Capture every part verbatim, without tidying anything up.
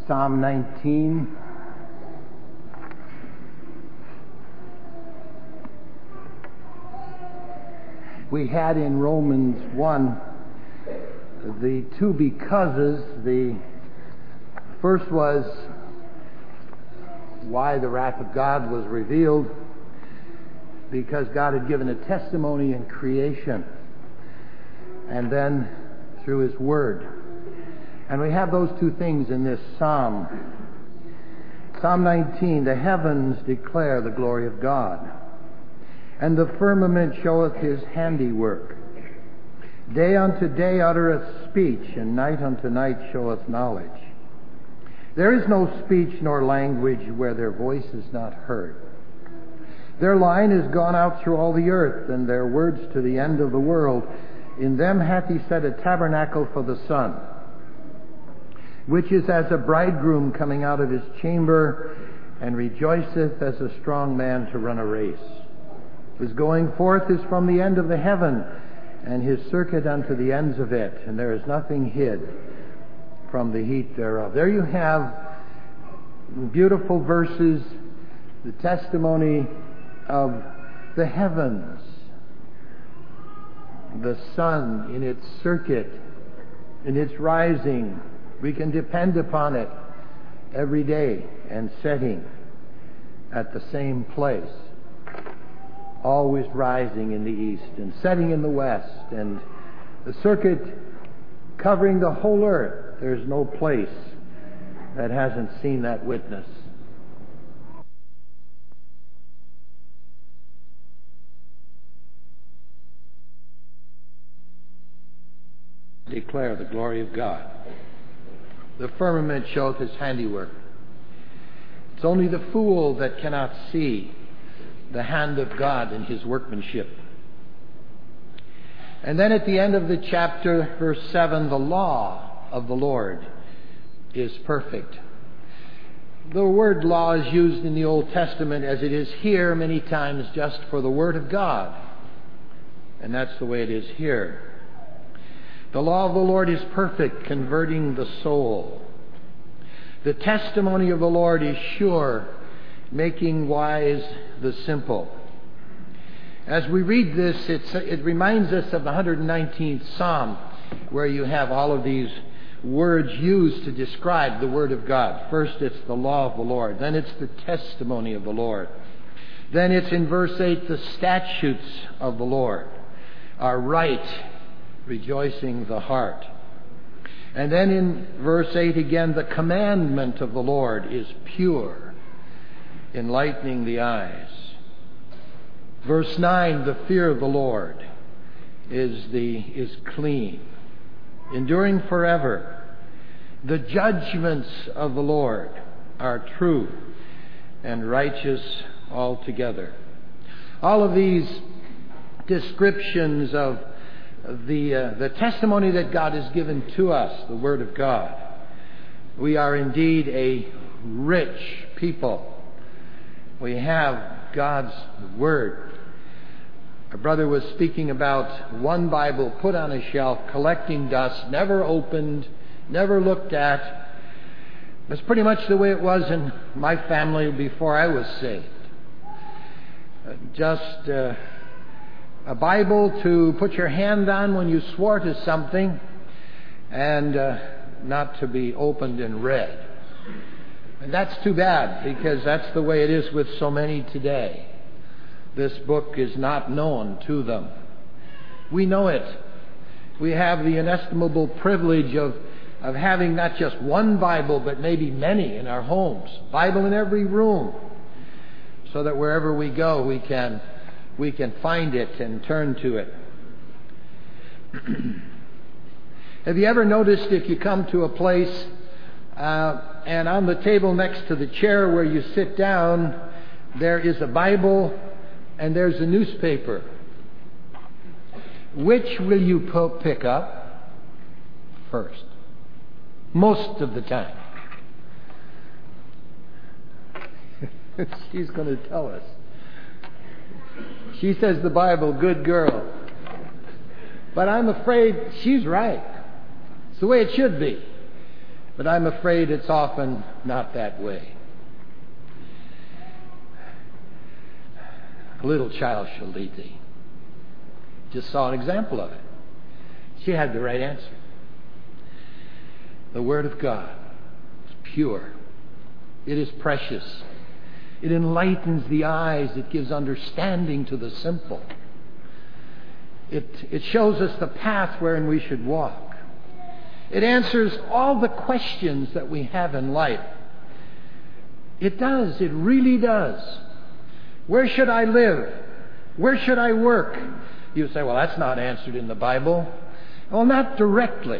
Psalm nineteen. We had in Romans one the two becauses. The first was why the wrath of God was revealed, because God had given a testimony in creation, and then through His Word. And we have those two things in this psalm. Psalm nineteen, the heavens declare the glory of God, and the firmament showeth His handiwork. Day unto day uttereth speech, and night unto night showeth knowledge. There is no speech nor language where their voice is not heard. Their line is gone out through all the earth, and their words to the end of the world. In them hath He set a tabernacle for the sun, which is as a bridegroom coming out of his chamber, and rejoiceth as a strong man to run a race. His going forth is from the end of the heaven, and His circuit unto the ends of it, and there is nothing hid from the heat thereof. There you have beautiful verses, the testimony of the heavens, the sun in its circuit, in its rising. We can depend upon it every day, and setting at the same place, always rising in the east and setting in the west, and the circuit covering the whole earth. There's no place that hasn't seen that witness. Declare the glory of God. The firmament showeth His handiwork. It's only the fool that cannot see the hand of God in His workmanship. And then at the end of the chapter, verse seven, the law of the Lord is perfect. The word law is used in the Old Testament as it is here many times just for the Word of God. And that's the way it is here. The law of the Lord is perfect, converting the soul. The testimony of the Lord is sure, making wise the simple. As we read this, it's, it reminds us of the one hundred nineteenth Psalm, where you have all of these words used to describe the Word of God. First, it's the law of the Lord. Then it's the testimony of the Lord. Then it's in verse eight, the statutes of the Lord are right, rejoicing the heart. And then in verse eight again, the commandment of the Lord is pure, enlightening the eyes. Verse nine, the fear of the Lord is the is clean, enduring forever. The judgments of the Lord are true and righteous altogether. All of these descriptions of the uh, the testimony that God has given to us, the Word of God. We are indeed a rich people. We have God's Word. Our brother was speaking about one Bible put on a shelf, collecting dust, never opened, never looked at. It's pretty much the way it was in my family before I was saved. Uh, just uh, a Bible to put your hand on when you swore to something, and uh, not to be opened and read. And that's too bad, because that's the way it is with so many today. This book is not known to them. We know it. We have the inestimable privilege of, of having not just one Bible, but maybe many in our homes. Bible in every room, so that wherever we go, we can we can find it and turn to it. Have you ever noticed, if you come to a place uh, and on the table next to the chair where you sit down, there is a Bible and there's a newspaper? Which will you po- pick up first? Most of the time. She's going to tell us. She says the Bible, good girl. But I'm afraid she's right. It's the way it should be. But I'm afraid it's often not that way. A little child shall lead thee. Just saw an example of it. She had the right answer. The Word of God is pure. It is precious. It enlightens the eyes. It gives understanding to the simple. It, it shows us the path wherein we should walk. It answers all the questions that we have in life. It does. It really does. Where should I live? Where should I work? You say, well, that's not answered in the Bible. Well, not directly.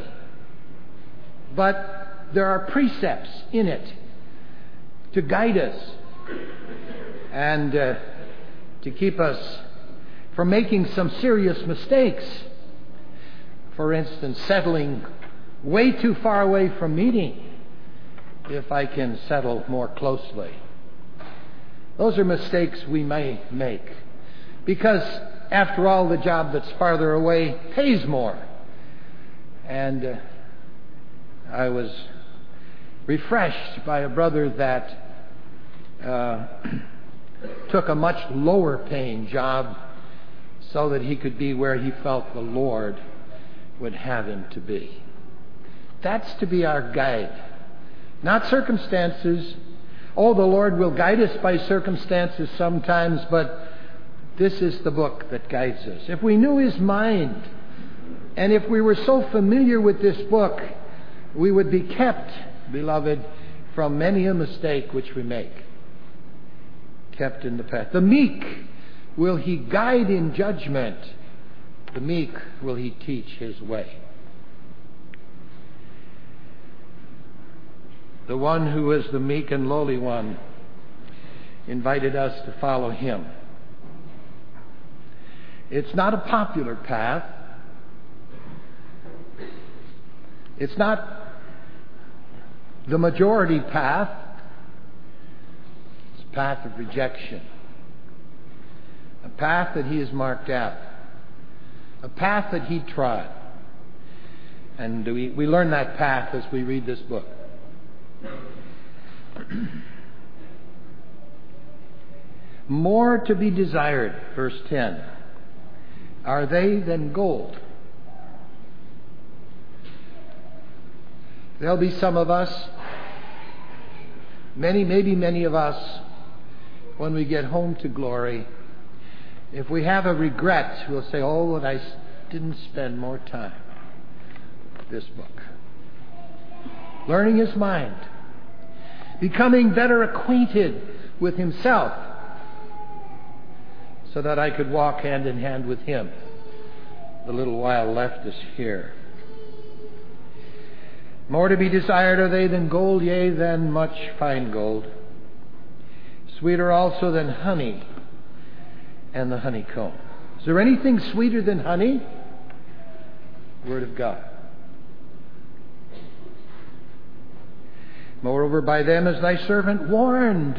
But there are precepts in it to guide us and uh, to keep us from making some serious mistakes. For instance, settling way too far away from meeting if I can settle more closely. Those are mistakes we may make because, after all, the job that's farther away pays more. And uh, I was refreshed by a brother that uh, took a much lower paying job so that he could be where he felt the Lord would have him to be. That's to be our guide, not circumstances. Oh, the Lord will guide us by circumstances sometimes, but this is the book that guides us. If we knew His mind, and if we were so familiar with this book, we would be kept, beloved, from many a mistake which we make. Kept in the path. The meek will He guide in judgment. The meek will He teach His way. The one who is the meek and lowly one invited us to follow Him. It's not a popular path. It's not the majority path. It's a path of rejection. A path that He has marked out. A path that He trod. And we, we learn that path as we read this book. More to be desired, verse ten, are they than gold. There'll be some of us, many, maybe many of us, when we get home to glory, if we have a regret, we'll say, oh, that I didn't spend more time with this book. Learning His mind, becoming better acquainted with Himself, so that I could walk hand in hand with Him the little while left us here. More to be desired are they than gold, yea, than much fine gold. Sweeter also than honey and the honeycomb. Is there anything sweeter than honey? Word of God. Moreover, by them is thy servant warned.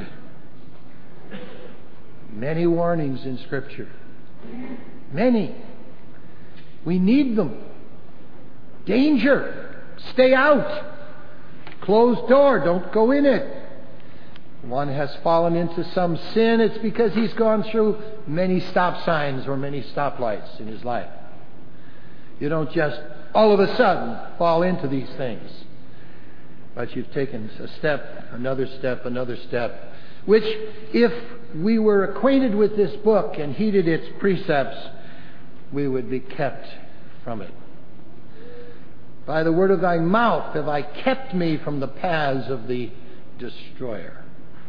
Many warnings in Scripture. Many. We need them. Danger. Stay out. Closed door. Don't go in it. One has fallen into some sin. It's because he's gone through many stop signs or many stoplights in his life. You don't just all of a sudden fall into these things. But you've taken a step, another step, another step, which, if we were acquainted with this book and heeded its precepts, we would be kept from it. By the word of thy mouth have I kept me from the paths of the destroyer.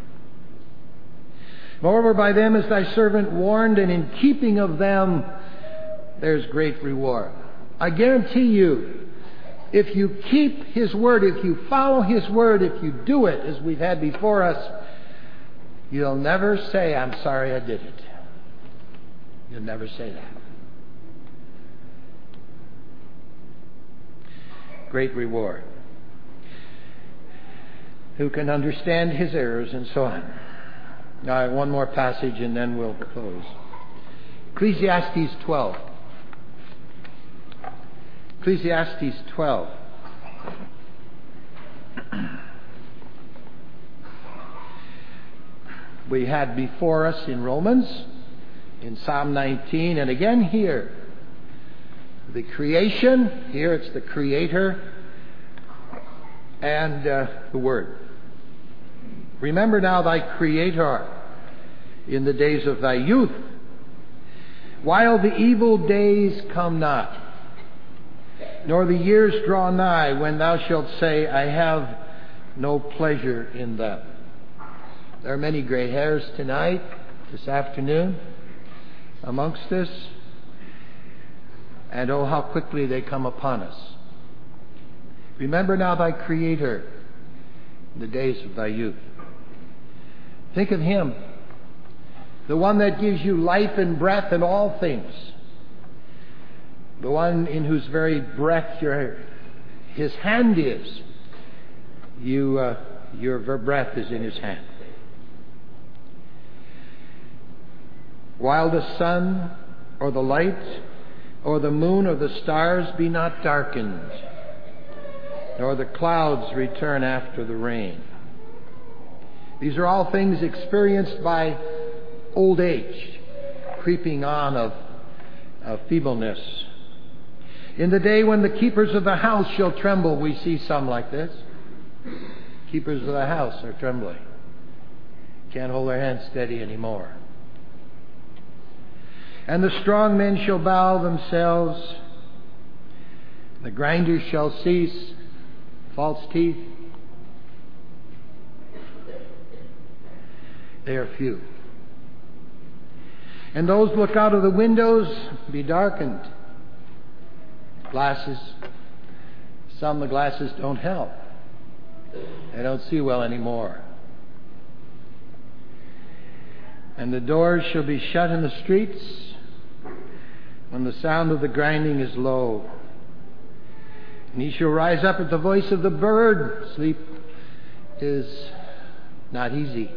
Moreover, by them is thy servant warned, and in keeping of them there's great reward. I guarantee you, if you keep His word, if you follow His word, if you do it as we've had before us, you'll never say, I'm sorry I did it. You'll never say that. Great reward. Who can understand his errors and so on. Now, one more passage and then we'll close. Ecclesiastes twelve. Ecclesiastes twelve. We had before us in Romans, in Psalm nineteen, and again here, the creation. Here it's the Creator and uh, the Word. Remember now thy Creator in the days of thy youth, while the evil days come not, nor the years draw nigh, when thou shalt say, I have no pleasure in them. There are many gray hairs tonight, this afternoon, amongst us, and oh, how quickly they come upon us. Remember now thy Creator in the days of thy youth. Think of Him, the one that gives you life and breath in all things, the one in whose very breath your, His hand is. You, uh, your breath is in His hand. While the sun or the light or the moon or the stars be not darkened, nor the clouds return after the rain. These are all things experienced by old age, creeping on of, of feebleness. In the day when the keepers of the house shall tremble, we see some like this. Keepers of the house are trembling. Can't hold their hands steady anymore. And the strong men shall bow themselves. The grinders shall cease. False teeth, they are few. And those look out of the windows be darkened. Glasses. Some the glasses don't help. They don't see well anymore. And the doors shall be shut in the streets when the sound of the grinding is low. And he shall rise up at the voice of the bird. Sleep is not easy.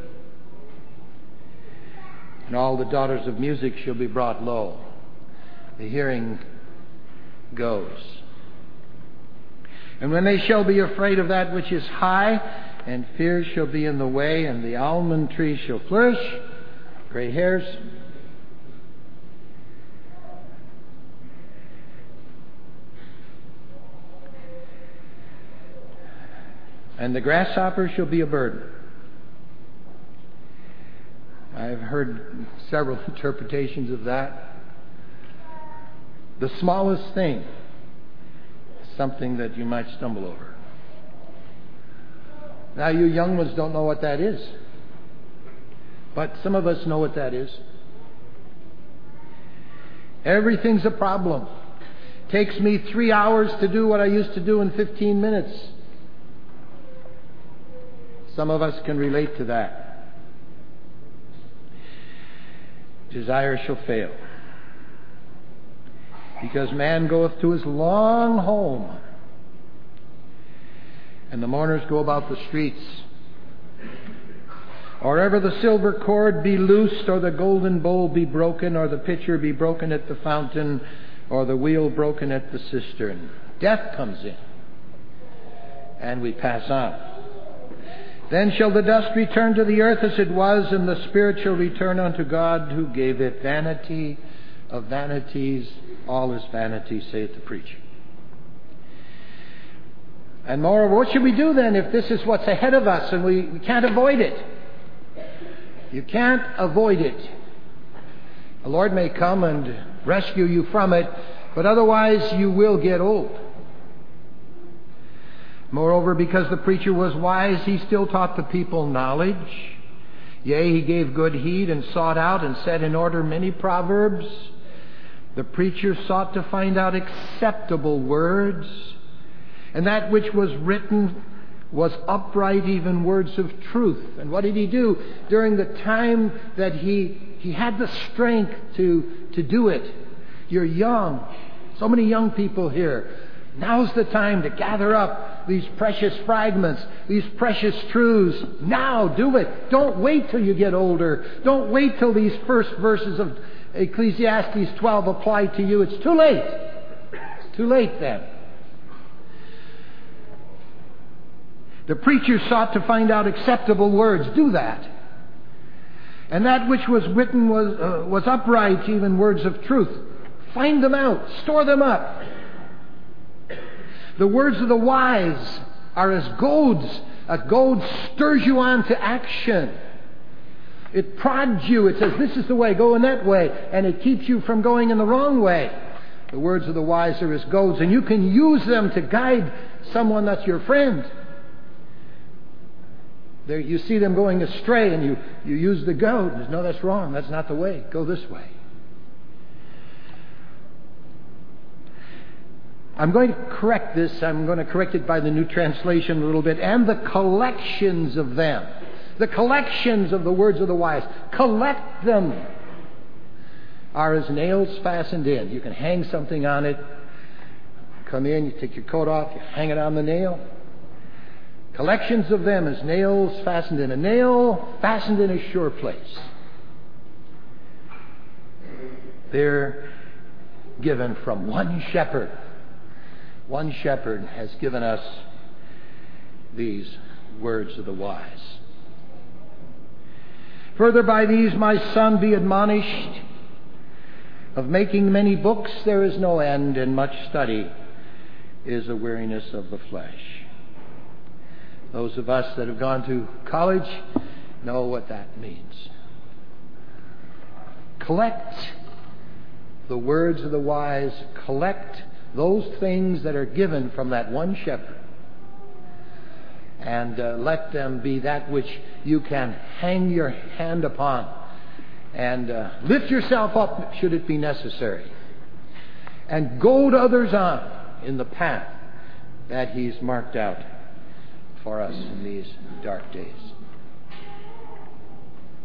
And all the daughters of music shall be brought low. The hearing goes. And when they shall be afraid of that which is high, and fear shall be in the way, and the almond tree shall flourish, gray hairs, and the grasshopper shall be a burden. I've heard several interpretations of that. The smallest thing is something that you might stumble over. Now, you young ones don't know what that is. But some of us know what that is. Everything's a problem. Takes me three hours to do what I used to do in fifteen minutes. Some of us can relate to that. Desire shall fail, because man goeth to his long home, and the mourners go about the streets. Or ever the silver cord be loosed, or the golden bowl be broken, or the pitcher be broken at the fountain, or the wheel broken at the cistern. Death comes in, and we pass on. Then shall the dust return to the earth as it was, and the spirit shall return unto God who gave it. Vanity of vanities, all is vanity, saith the preacher. And moreover, what should we do then if this is what's ahead of us and we, we can't avoid it? You can't avoid it. The Lord may come and rescue you from it, but otherwise you will get old. Moreover, because the preacher was wise, he still taught the people knowledge. Yea, he gave good heed and sought out and set in order many proverbs. The preacher sought to find out acceptable words, and that which was written was upright, even words of truth. And what did he do? During the time that he, he had the strength to, to do it. You're young. So many young people here. Now's the time to gather up these precious fragments, these precious truths. Now do it. Don't wait till you get older. Don't wait till these first verses of Ecclesiastes twelve apply to you. It's too late. It's too late then. The preacher sought to find out acceptable words. Do that. And that which was written was, uh, was upright, even words of truth. Find them out. Store them up. The words of the wise are as goads. A goad stirs you on to action. It prods you. It says, this is the way, go in that way. And it keeps you from going in the wrong way. The words of the wise are as goads, and you can use them to guide someone that's your friend. There, you see them going astray, and you, you use the goad. No, that's wrong. That's not the way. Go this way. I'm going to correct this. I'm going to correct it by the New Translation a little bit. And the collections of them. The collections of the words of the wise. Collect them. Are as nails fastened in. You can hang something on it. Come in, you take your coat off, you hang it on the nail. Collections of them as nails fastened in. A nail fastened in a sure place. They're given from one shepherd. One shepherd has given us these words of the wise. Further, by these, my son, be admonished. Of making many books there is no end, and much study is a weariness of the flesh. Those of us that have gone to college know what that means. Collect the words of the wise. Collect those things that are given from that one shepherd. And uh, let them be that which you can hang your hand upon. And uh, lift yourself up should it be necessary. And goad others on in the path that He's marked out for us in these dark days.